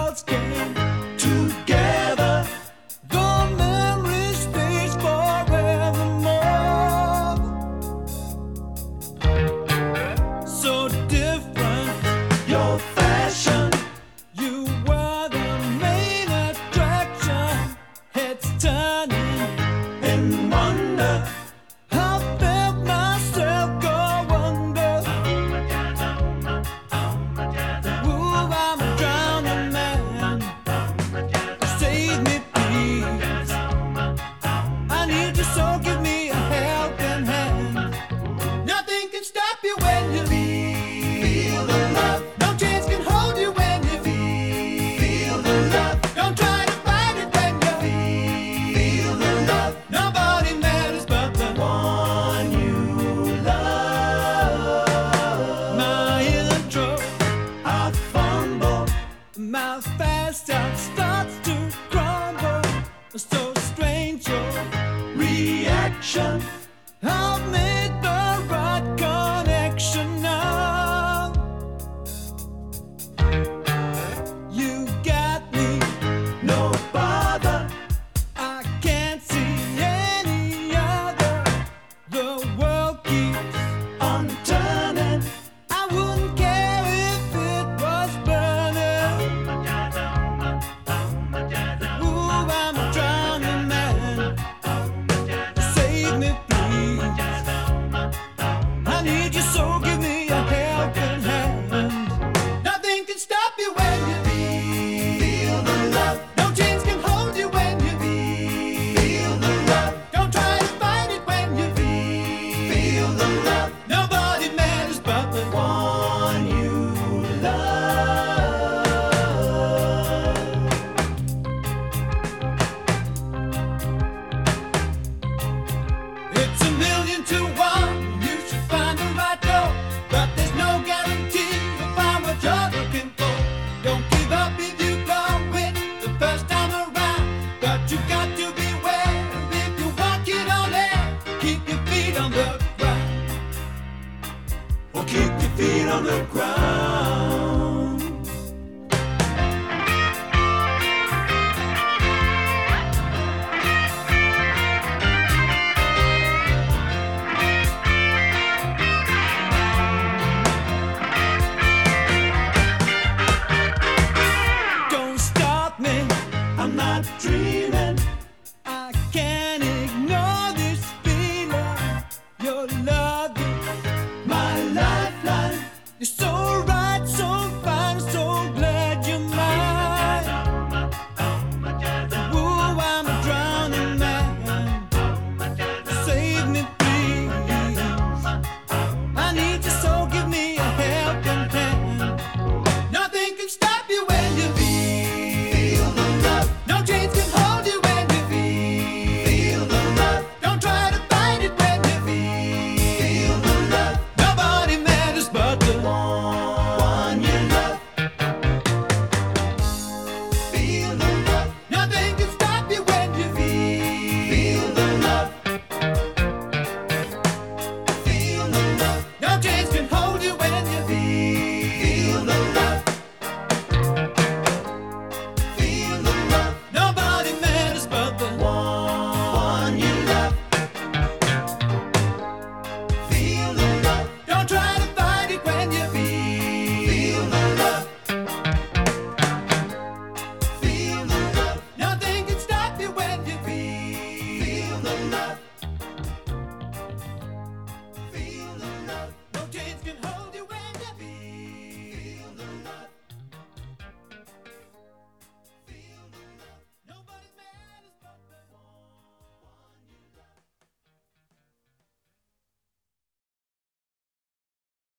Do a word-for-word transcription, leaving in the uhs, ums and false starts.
worlds came together. The memory stays forevermore. So different, your fashion. You were the main attraction. Heads turning in wonder. I felt myself go under. Ooh, I'm a drowning man. Save me, please. I need you, so give me a helping hand. Nothing can stop you when you feel the love. No chains can hold you when you feel the love. Don't try to fight it when you feel the love. Nobody matters but the one you love. My intro, I fumble. My fast out starts to crumble. So strange your reaction. I've made